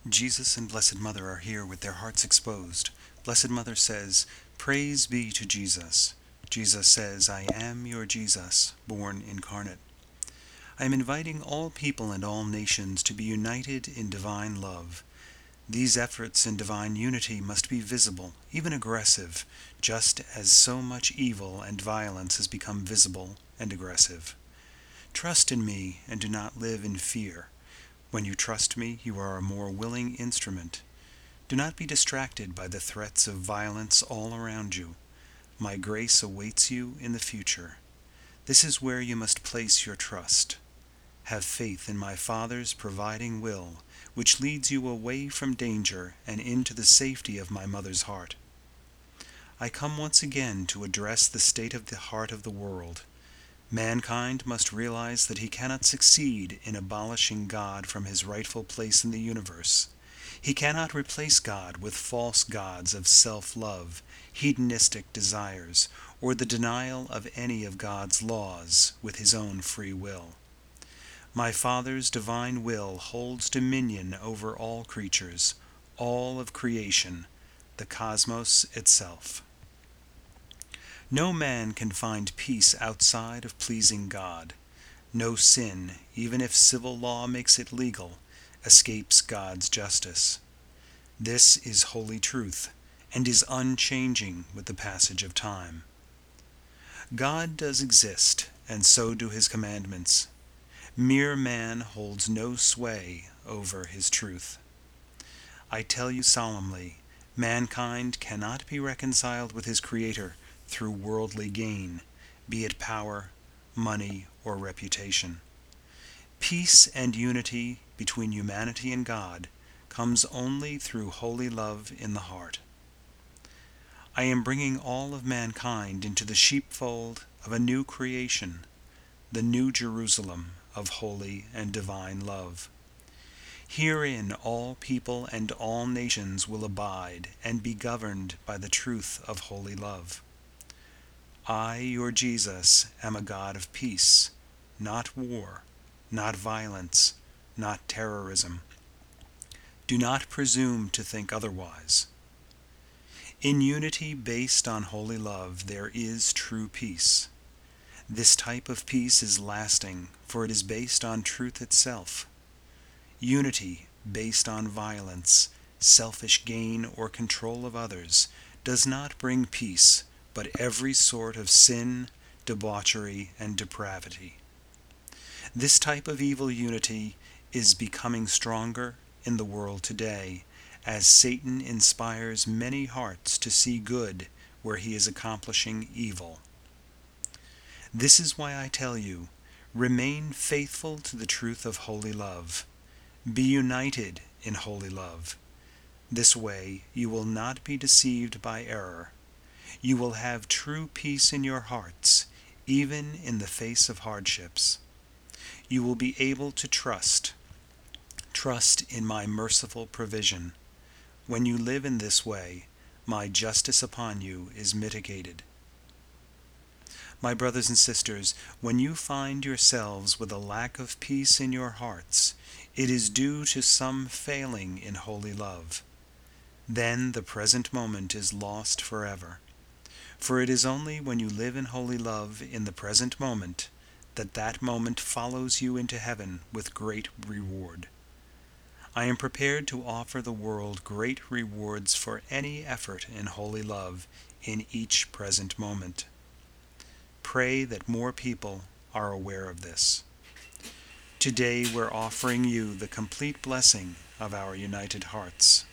Jesus and Blessed Mother are here with their hearts exposed. Blessed Mother says, "Praise be to Jesus." Jesus says, "I am your Jesus, born incarnate." I am inviting all people and all nations to be united in divine love. These efforts in divine unity must be visible, even aggressive, just as so much evil and violence has become visible and aggressive. Trust in me and do not live in fear. When you trust me, you are a more willing instrument. Do not be distracted by the threats of violence all around you. My grace awaits you in the future. This is where you must place your trust. Have faith in my Father's providing will, which leads you away from danger and into the safety of my mother's heart. I come once again to address the state of the heart of the world. Mankind must realize that he cannot succeed in abolishing God from his rightful place in the universe. He cannot replace God with false gods of self-love, hedonistic desires, or the denial of any of God's laws with his own free will. My Father's divine will holds dominion over all creatures, all of creation, the cosmos itself. No man can find peace outside of pleasing God. No sin, even if civil law makes it legal, escapes God's justice. This is holy truth, and is unchanging with the passage of time. God does exist, and so do his commandments. Mere man holds no sway over his truth. I tell you solemnly, mankind cannot be reconciled with his Creator through worldly gain, be it power, money, or reputation. Peace and unity between humanity and God comes only through holy love in the heart. I am bringing all of mankind into the sheepfold of a new creation, the New Jerusalem of holy and divine love. Herein all people and all nations will abide and be governed by the truth of holy love. I, your Jesus, am a God of peace, not war, not violence, not terrorism. Do not presume to think otherwise. In unity based on holy love, there is true peace. This type of peace is lasting, for it is based on truth itself. Unity based on violence, selfish gain, or control of others does not bring peace, but every sort of sin, debauchery, and depravity. This type of evil unity is becoming stronger in the world today, as Satan inspires many hearts to see good where he is accomplishing evil. This is why I tell you, remain faithful to the truth of holy love. Be united in holy love. This way you will not be deceived by error. You will have true peace in your hearts, even in the face of hardships. You will be able to trust in my merciful provision. When you live in this way, my justice upon you is mitigated. My brothers and sisters, when you find yourselves with a lack of peace in your hearts, it is due to some failing in holy love. Then the present moment is lost forever. For it is only when you live in holy love in the present moment that that moment follows you into heaven with great reward. I am prepared to offer the world great rewards for any effort in holy love in each present moment. Pray that more people are aware of this. Today we're offering you the complete blessing of our united hearts.